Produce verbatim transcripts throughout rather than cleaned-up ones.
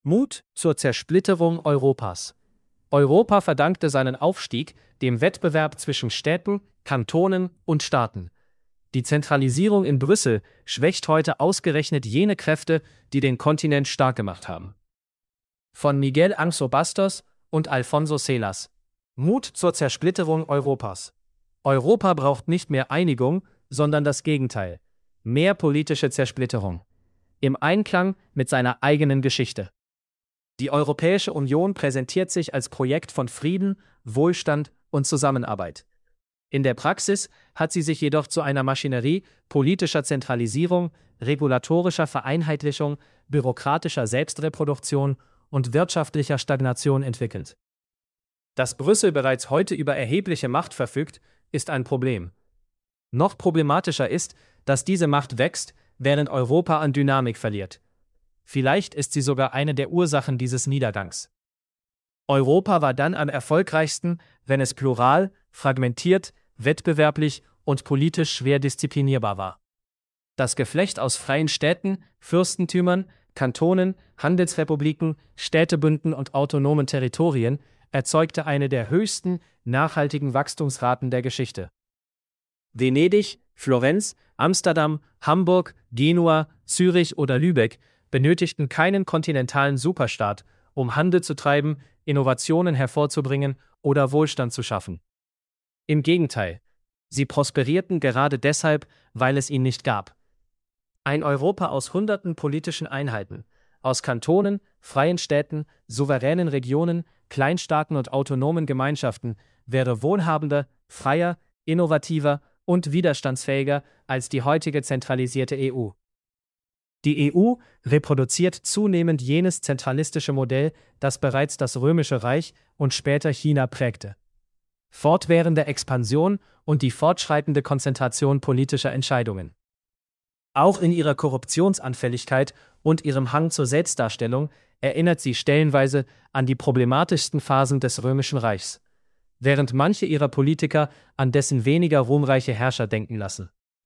Mut zur Zersplitterung Europas. Europa verdankte seinen Aufstieg dem Wettbewerb zwischen Städten, Kantonen und Staaten. Die Zentralisierung in Brüssel schwächt heute ausgerechnet jene Kräfte, die den Kontinent stark gemacht haben. Von Miguel Angso Bastos und Alfonso Selas. Mut zur Zersplitterung Europas. Europa braucht nicht mehr Einigung, sondern das Gegenteil. Mehr politische Zersplitterung. Im Einklang mit seiner eigenen Geschichte. Die Europäische Union präsentiert sich als Projekt von Frieden, Wohlstand und Zusammenarbeit. In der Praxis hat sie sich jedoch zu einer Maschinerie politischer Zentralisierung, regulatorischer Vereinheitlichung, bürokratischer Selbstreproduktion und wirtschaftlicher Stagnation entwickelt. Dass Brüssel bereits heute über erhebliche Macht verfügt, ist ein Problem. Noch problematischer ist, dass diese Macht wächst, während Europa an Dynamik verliert. Vielleicht ist sie sogar eine der Ursachen dieses Niedergangs. Europa war dann am erfolgreichsten, wenn es plural, fragmentiert, wettbewerblich und politisch schwer disziplinierbar war. Das Geflecht aus freien Städten, Fürstentümern, Kantonen, Handelsrepubliken, Städtebünden und autonomen Territorien erzeugte eine der höchsten, nachhaltigen Wachstumsraten der Geschichte. Venedig, Florenz, Amsterdam, Hamburg, Genua, Zürich oder Lübeck benötigten keinen kontinentalen Superstaat, um Handel zu treiben, Innovationen hervorzubringen oder Wohlstand zu schaffen. Im Gegenteil, sie prosperierten gerade deshalb, weil es ihn nicht gab. Ein Europa aus hunderten politischen Einheiten, aus Kantonen, freien Städten, souveränen Regionen, Kleinstaaten und autonomen Gemeinschaften wäre wohlhabender, freier, innovativer und widerstandsfähiger als die heutige zentralisierte E U. Die E U reproduziert zunehmend jenes zentralistische Modell, das bereits das Römische Reich und später China prägte. Fortwährende Expansion und die fortschreitende Konzentration politischer Entscheidungen. Auch in ihrer Korruptionsanfälligkeit und ihrem Hang zur Selbstdarstellung erinnert sie stellenweise an die problematischsten Phasen des Römischen Reichs, während manche ihrer Politiker an dessen weniger ruhmreiche Herrscher denken lassen.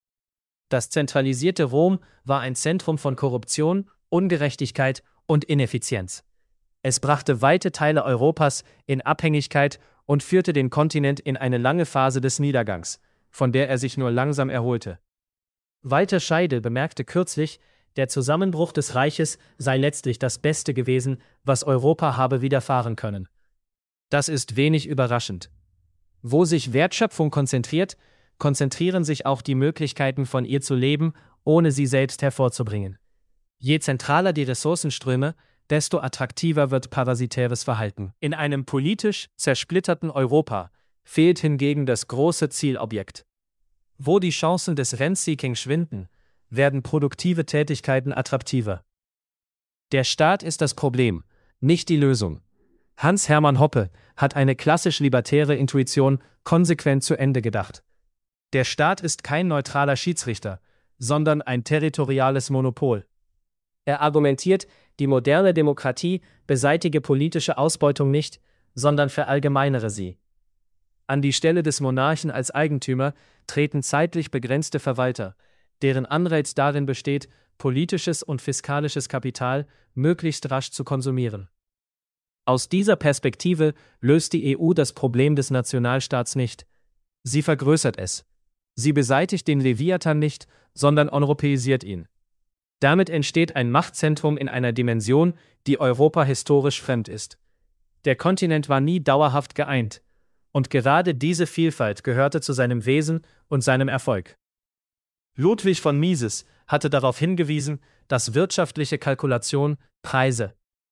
Das zentralisierte Rom war ein Zentrum von Korruption, Ungerechtigkeit und Ineffizienz. Es brachte weite Teile Europas in Abhängigkeit und führte den Kontinent in eine lange Phase des Niedergangs, von der er sich nur langsam erholte. Walter Scheidel bemerkte kürzlich, der Zusammenbruch des Reiches sei letztlich das Beste gewesen, was Europa habe widerfahren können. Das ist wenig überraschend. Wo sich Wertschöpfung konzentriert, konzentrieren sich auch die Möglichkeiten, von ihr zu leben, ohne sie selbst hervorzubringen. Je zentraler die Ressourcenströme, desto attraktiver wird parasitäres Verhalten. In einem politisch zersplitterten Europa fehlt hingegen das große Zielobjekt. Wo die Chancen des Rent-Seeking schwinden, werden produktive Tätigkeiten attraktiver. Der Staat ist das Problem, nicht die Lösung. Hans-Hermann Hoppe hat eine klassisch libertäre Intuition konsequent zu Ende gedacht. Der Staat ist kein neutraler Schiedsrichter, sondern ein territoriales Monopol. Er argumentiert, die moderne Demokratie beseitige politische Ausbeutung nicht, sondern verallgemeinere sie. An die Stelle des Monarchen als Eigentümer treten zeitlich begrenzte Verwalter, deren Anreiz darin besteht, politisches und fiskalisches Kapital möglichst rasch zu konsumieren. Aus dieser Perspektive löst die E U das Problem des Nationalstaats nicht. Sie vergrößert es. Sie beseitigt den Leviathan nicht, sondern europäisiert ihn. Damit entsteht ein Machtzentrum in einer Dimension, die Europa historisch fremd ist. Der Kontinent war nie dauerhaft geeint, und gerade diese Vielfalt gehörte zu seinem Wesen und seinem Erfolg. Ludwig von Mises hatte darauf hingewiesen, dass wirtschaftliche Kalkulation Preise,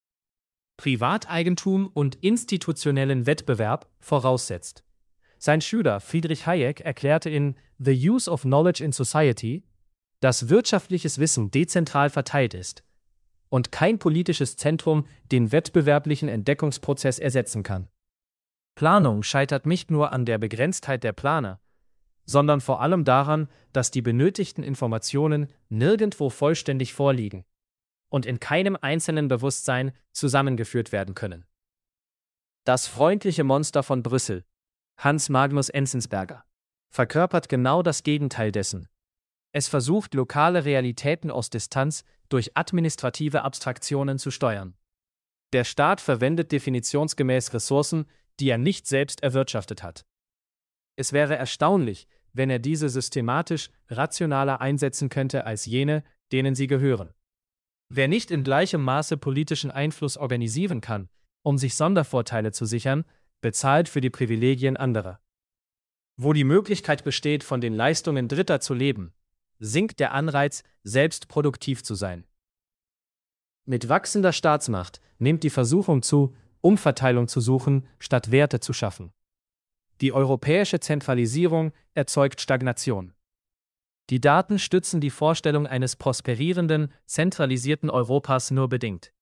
Privateigentum und institutionellen Wettbewerb voraussetzt. Sein Schüler Friedrich Hayek erklärte in The Use of Knowledge in Society, dass wirtschaftliches Wissen dezentral verteilt ist und kein politisches Zentrum den wettbewerblichen Entdeckungsprozess ersetzen kann. Planung scheitert nicht nur an der Begrenztheit der Planer, sondern vor allem daran, dass die benötigten Informationen nirgendwo vollständig vorliegen und in keinem einzelnen Bewusstsein zusammengeführt werden können. Das freundliche Monster von Brüssel, Hans Magnus Enzensberger, verkörpert genau das Gegenteil dessen. Es versucht, lokale Realitäten aus Distanz durch administrative Abstraktionen zu steuern. Der Staat verwendet definitionsgemäß Ressourcen, die er nicht selbst erwirtschaftet hat. Es wäre erstaunlich, wenn er diese systematisch rationaler einsetzen könnte als jene, denen sie gehören. Wer nicht in gleichem Maße politischen Einfluss organisieren kann, um sich Sondervorteile zu sichern, bezahlt für die Privilegien anderer. Wo die Möglichkeit besteht, von den Leistungen Dritter zu leben, sinkt der Anreiz, selbst produktiv zu sein. Mit wachsender Staatsmacht nimmt die Versuchung zu, Umverteilung zu suchen, statt Werte zu schaffen. Die europäische Zentralisierung erzeugt Stagnation. Die Daten stützen die Vorstellung eines prosperierenden, zentralisierten Europas nur bedingt.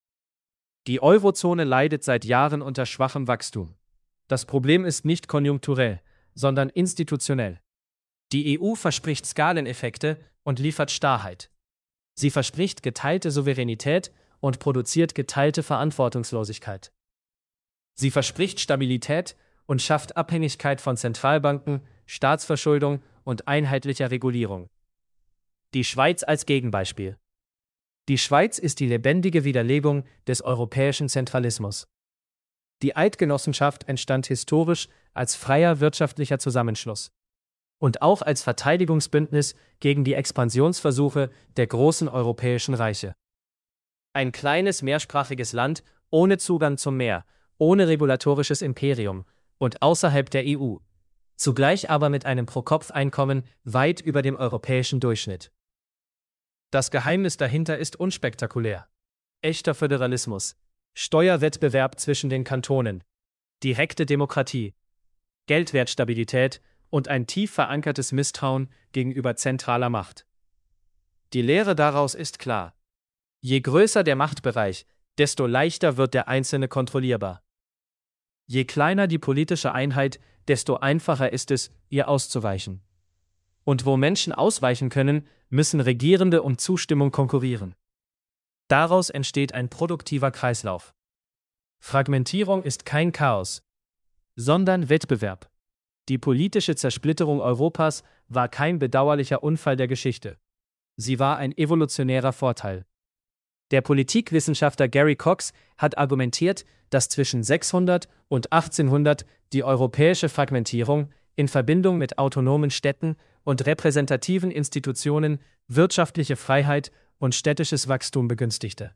Die Eurozone leidet seit Jahren unter schwachem Wachstum. Das Problem ist nicht konjunkturell, sondern institutionell. Die E U verspricht Skaleneffekte und liefert Starrheit. Sie verspricht geteilte Souveränität und produziert geteilte Verantwortungslosigkeit. Sie verspricht Stabilität und schafft Abhängigkeit von Zentralbanken, Staatsverschuldung und einheitlicher Regulierung. Die Schweiz als Gegenbeispiel. Die Schweiz ist die lebendige Widerlegung des europäischen Zentralismus. Die Eidgenossenschaft entstand historisch als freier wirtschaftlicher Zusammenschluss und auch als Verteidigungsbündnis gegen die Expansionsversuche der großen europäischen Reiche. Ein kleines mehrsprachiges Land ohne Zugang zum Meer, ohne regulatorisches Imperium und außerhalb der E U, zugleich aber mit einem Pro-Kopf-Einkommen weit über dem europäischen Durchschnitt. Das Geheimnis dahinter ist unspektakulär. Echter Föderalismus, Steuerwettbewerb zwischen den Kantonen, direkte Demokratie, Geldwertstabilität und ein tief verankertes Misstrauen gegenüber zentraler Macht. Die Lehre daraus ist klar. Je größer der Machtbereich, desto leichter wird der Einzelne kontrollierbar. Je kleiner die politische Einheit, desto einfacher ist es, ihr auszuweichen. Und wo Menschen ausweichen können, müssen Regierende um Zustimmung konkurrieren. Daraus entsteht ein produktiver Kreislauf. Fragmentierung ist kein Chaos, sondern Wettbewerb. Die politische Zersplitterung Europas war kein bedauerlicher Unfall der Geschichte. Sie war ein evolutionärer Vorteil. Der Politikwissenschaftler Gary Cox hat argumentiert, dass zwischen sechshundert und achtzehnhundert die europäische Fragmentierung in Verbindung mit autonomen Städten und repräsentativen Institutionen wirtschaftliche Freiheit und städtisches Wachstum begünstigte.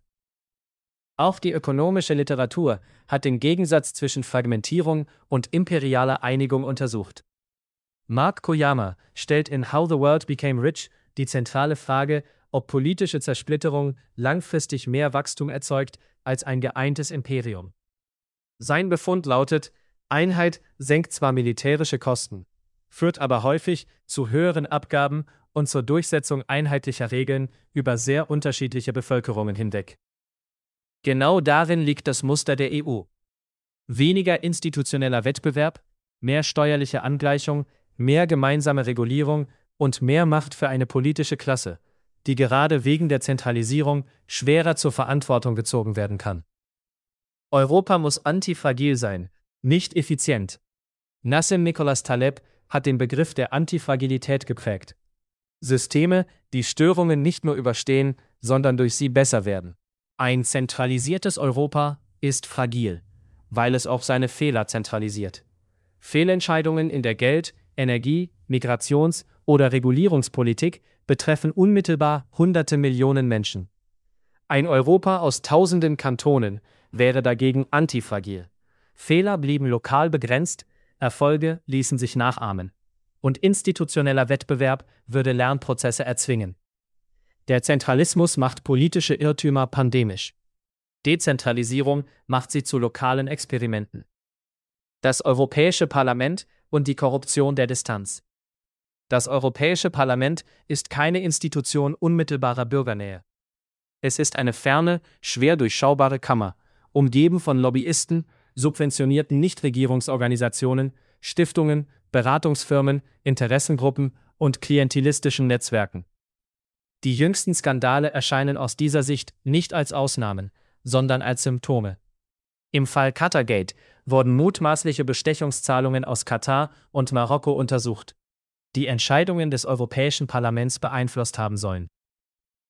Auch die ökonomische Literatur hat den Gegensatz zwischen Fragmentierung und imperialer Einigung untersucht. Mark Koyama stellt in How the World Became Rich die zentrale Frage, ob politische Zersplitterung langfristig mehr Wachstum erzeugt als ein geeintes Imperium. Sein Befund lautet, Einheit senkt zwar militärische Kosten, führt aber häufig zu höheren Abgaben und zur Durchsetzung einheitlicher Regeln über sehr unterschiedliche Bevölkerungen hinweg. Genau darin liegt das Muster der E U. Weniger institutioneller Wettbewerb, mehr steuerliche Angleichung, mehr gemeinsame Regulierung und mehr Macht für eine politische Klasse, die gerade wegen der Zentralisierung schwerer zur Verantwortung gezogen werden kann. Europa muss antifragil sein, nicht effizient. Nassim Nicholas Taleb hat den Begriff der Antifragilität geprägt. Systeme, die Störungen nicht nur überstehen, sondern durch sie besser werden. Ein zentralisiertes Europa ist fragil, weil es auch seine Fehler zentralisiert. Fehlentscheidungen in der Geld-, Energie-, Migrations- oder Regulierungspolitik betreffen unmittelbar hunderte Millionen Menschen. Ein Europa aus tausenden Kantonen wäre dagegen antifragil. Fehler blieben lokal begrenzt, Erfolge ließen sich nachahmen. Und institutioneller Wettbewerb würde Lernprozesse erzwingen. Der Zentralismus macht politische Irrtümer pandemisch. Dezentralisierung macht sie zu lokalen Experimenten. Das Europäische Parlament und die Korruption der Distanz. Das Europäische Parlament ist keine Institution unmittelbarer Bürgernähe. Es ist eine ferne, schwer durchschaubare Kammer, umgeben von Lobbyisten, subventionierten Nichtregierungsorganisationen, Stiftungen, Beratungsfirmen, Interessengruppen und klientelistischen Netzwerken. Die jüngsten Skandale erscheinen aus dieser Sicht nicht als Ausnahmen, sondern als Symptome. Im Fall Qatargate wurden mutmaßliche Bestechungszahlungen aus Katar und Marokko untersucht, die Entscheidungen des Europäischen Parlaments beeinflusst haben sollen.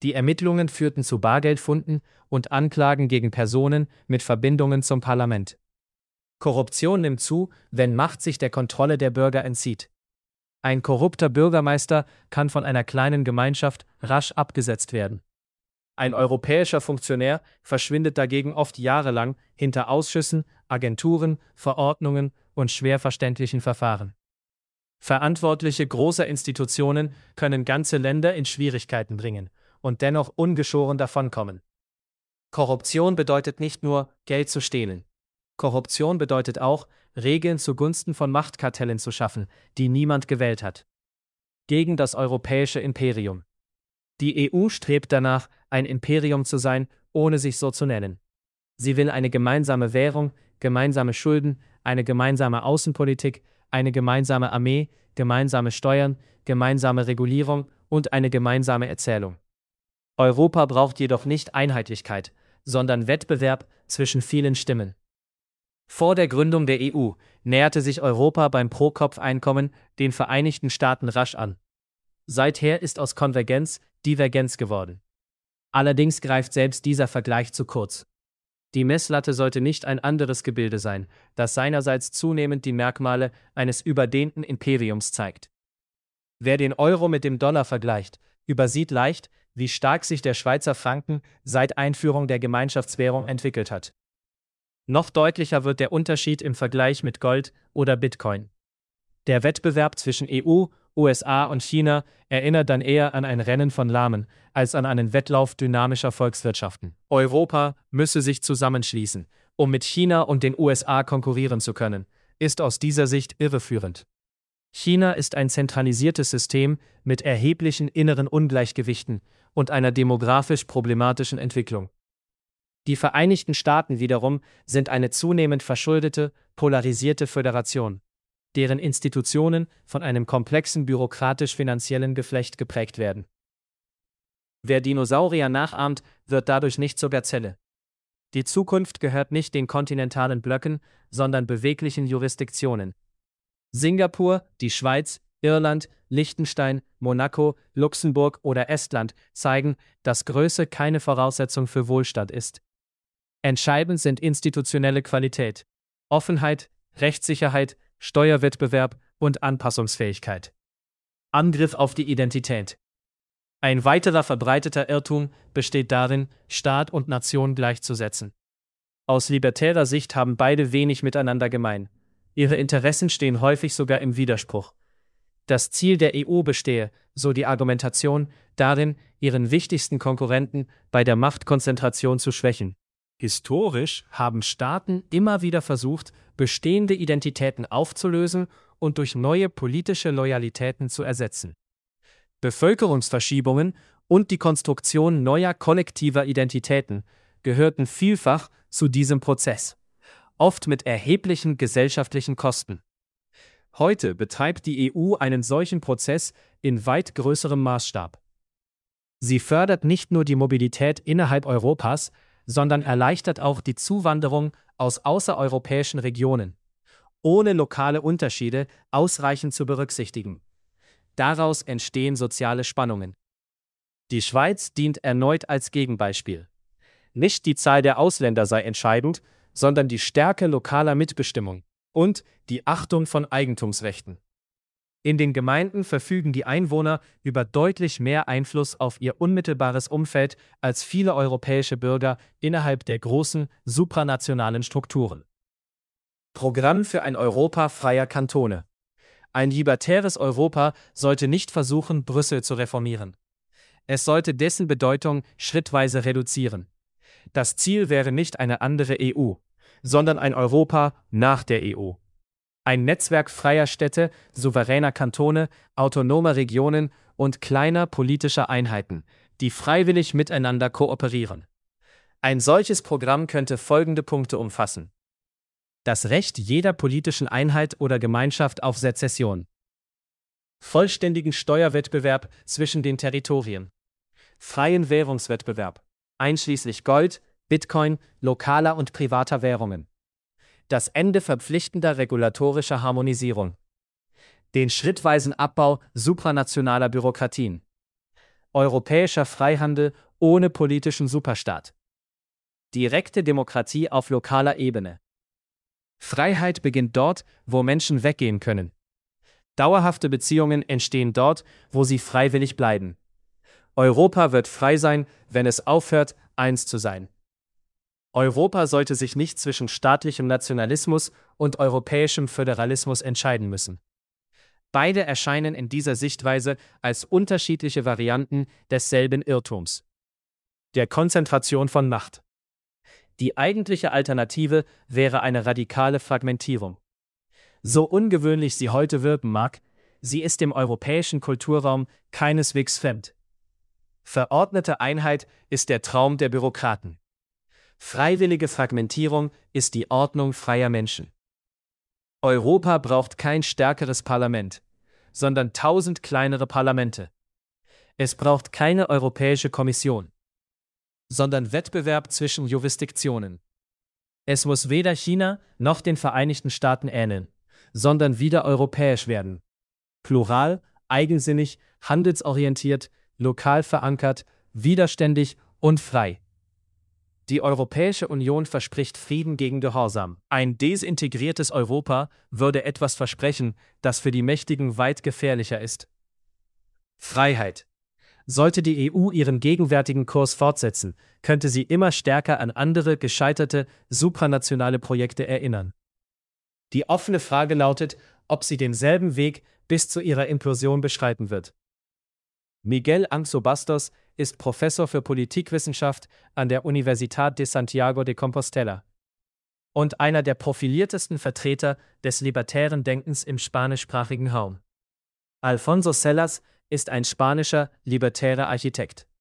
Die Ermittlungen führten zu Bargeldfunden und Anklagen gegen Personen mit Verbindungen zum Parlament. Korruption nimmt zu, wenn Macht sich der Kontrolle der Bürger entzieht. Ein korrupter Bürgermeister kann von einer kleinen Gemeinschaft rasch abgesetzt werden. Ein europäischer Funktionär verschwindet dagegen oft jahrelang hinter Ausschüssen, Agenturen, Verordnungen und schwer verständlichen Verfahren. Verantwortliche großer Institutionen können ganze Länder in Schwierigkeiten bringen und dennoch ungeschoren davonkommen. Korruption bedeutet nicht nur, Geld zu stehlen. Korruption bedeutet auch, Regeln zugunsten von Machtkartellen zu schaffen, die niemand gewählt hat. Gegen das europäische Imperium. Die E U strebt danach, ein Imperium zu sein, ohne sich so zu nennen. Sie will eine gemeinsame Währung, gemeinsame Schulden, eine gemeinsame Außenpolitik, eine gemeinsame Armee, gemeinsame Steuern, gemeinsame Regulierung und eine gemeinsame Erzählung. Europa braucht jedoch nicht Einheitlichkeit, sondern Wettbewerb zwischen vielen Stimmen. Vor der Gründung der E U näherte sich Europa beim Pro-Kopf-Einkommen den Vereinigten Staaten rasch an. Seither ist aus Konvergenz Divergenz geworden. Allerdings greift selbst dieser Vergleich zu kurz. Die Messlatte sollte nicht ein anderes Gebilde sein, das seinerseits zunehmend die Merkmale eines überdehnten Imperiums zeigt. Wer den Euro mit dem Dollar vergleicht, übersieht leicht, wie stark sich der Schweizer Franken seit Einführung der Gemeinschaftswährung entwickelt hat. Noch deutlicher wird der Unterschied im Vergleich mit Gold oder Bitcoin. Der Wettbewerb zwischen E U, U S A und China erinnert dann eher an ein Rennen von Lahmen als an einen Wettlauf dynamischer Volkswirtschaften. Europa müsse sich zusammenschließen, um mit China und den U S A konkurrieren zu können, ist aus dieser Sicht irreführend. China ist ein zentralisiertes System mit erheblichen inneren Ungleichgewichten und einer demografisch problematischen Entwicklung. Die Vereinigten Staaten wiederum sind eine zunehmend verschuldete, polarisierte Föderation, deren Institutionen von einem komplexen bürokratisch-finanziellen Geflecht geprägt werden. Wer Dinosaurier nachahmt, wird dadurch nicht zur Gazelle. Die Zukunft gehört nicht den kontinentalen Blöcken, sondern beweglichen Jurisdiktionen. Singapur, die Schweiz, Irland, Liechtenstein, Monaco, Luxemburg oder Estland zeigen, dass Größe keine Voraussetzung für Wohlstand ist. Entscheidend sind institutionelle Qualität, Offenheit, Rechtssicherheit, Steuerwettbewerb und Anpassungsfähigkeit. Angriff auf die Identität. Ein weiterer verbreiteter Irrtum besteht darin, Staat und Nation gleichzusetzen. Aus libertärer Sicht haben beide wenig miteinander gemein. Ihre Interessen stehen häufig sogar im Widerspruch. Das Ziel der E U bestehe, so die Argumentation, darin, ihren wichtigsten Konkurrenten bei der Machtkonzentration zu schwächen. Historisch haben Staaten immer wieder versucht, bestehende Identitäten aufzulösen und durch neue politische Loyalitäten zu ersetzen. Bevölkerungsverschiebungen und die Konstruktion neuer kollektiver Identitäten gehörten vielfach zu diesem Prozess, oft mit erheblichen gesellschaftlichen Kosten. Heute betreibt die E U einen solchen Prozess in weit größerem Maßstab. Sie fördert nicht nur die Mobilität innerhalb Europas, sondern erleichtert auch die Zuwanderung aus außereuropäischen Regionen, ohne lokale Unterschiede ausreichend zu berücksichtigen. Daraus entstehen soziale Spannungen. Die Schweiz dient erneut als Gegenbeispiel. Nicht die Zahl der Ausländer sei entscheidend, sondern die Stärke lokaler Mitbestimmung und die Achtung von Eigentumsrechten. In den Gemeinden verfügen die Einwohner über deutlich mehr Einfluss auf ihr unmittelbares Umfeld als viele europäische Bürger innerhalb der großen, supranationalen Strukturen. Programm für ein Europa freier Kantone. Ein libertäres Europa sollte nicht versuchen, Brüssel zu reformieren. Es sollte dessen Bedeutung schrittweise reduzieren. Das Ziel wäre nicht eine andere E U, sondern ein Europa nach der E U. Ein Netzwerk freier Städte, souveräner Kantone, autonomer Regionen und kleiner politischer Einheiten, die freiwillig miteinander kooperieren. Ein solches Programm könnte folgende Punkte umfassen: Das Recht jeder politischen Einheit oder Gemeinschaft auf Sezession. Vollständigen Steuerwettbewerb zwischen den Territorien. Freien Währungswettbewerb, einschließlich Gold, Bitcoin, lokaler und privater Währungen. Das Ende verpflichtender regulatorischer Harmonisierung. Den schrittweisen Abbau supranationaler Bürokratien. Europäischer Freihandel ohne politischen Superstaat. Direkte Demokratie auf lokaler Ebene. Freiheit beginnt dort, wo Menschen weggehen können. Dauerhafte Beziehungen entstehen dort, wo sie freiwillig bleiben. Europa wird frei sein, wenn es aufhört, eins zu sein. Europa sollte sich nicht zwischen staatlichem Nationalismus und europäischem Föderalismus entscheiden müssen. Beide erscheinen in dieser Sichtweise als unterschiedliche Varianten desselben Irrtums. Der Konzentration von Macht. Die eigentliche Alternative wäre eine radikale Fragmentierung. So ungewöhnlich sie heute wirken mag, sie ist dem europäischen Kulturraum keineswegs fremd. Verordnete Einheit ist der Traum der Bürokraten. Freiwillige Fragmentierung ist die Ordnung freier Menschen. Europa braucht kein stärkeres Parlament, sondern tausend kleinere Parlamente. Es braucht keine Europäische Kommission, sondern Wettbewerb zwischen Jurisdiktionen. Es muss weder China noch den Vereinigten Staaten ähneln, sondern wieder europäisch werden. Plural, eigensinnig, handelsorientiert, lokal verankert, widerständig und frei. Die Europäische Union verspricht Frieden gegen Gehorsam. Ein desintegriertes Europa würde etwas versprechen, das für die Mächtigen weit gefährlicher ist. Freiheit. Sollte die E U ihren gegenwärtigen Kurs fortsetzen, könnte sie immer stärker an andere gescheiterte, supranationale Projekte erinnern. Die offene Frage lautet, ob sie denselben Weg bis zu ihrer Implosion beschreiten wird. Miguel Angso Bastos ist Professor für Politikwissenschaft an der Universidad de Santiago de Compostela und einer der profiliertesten Vertreter des libertären Denkens im spanischsprachigen Raum. Alfonso Celas ist ein spanischer, libertärer Architekt.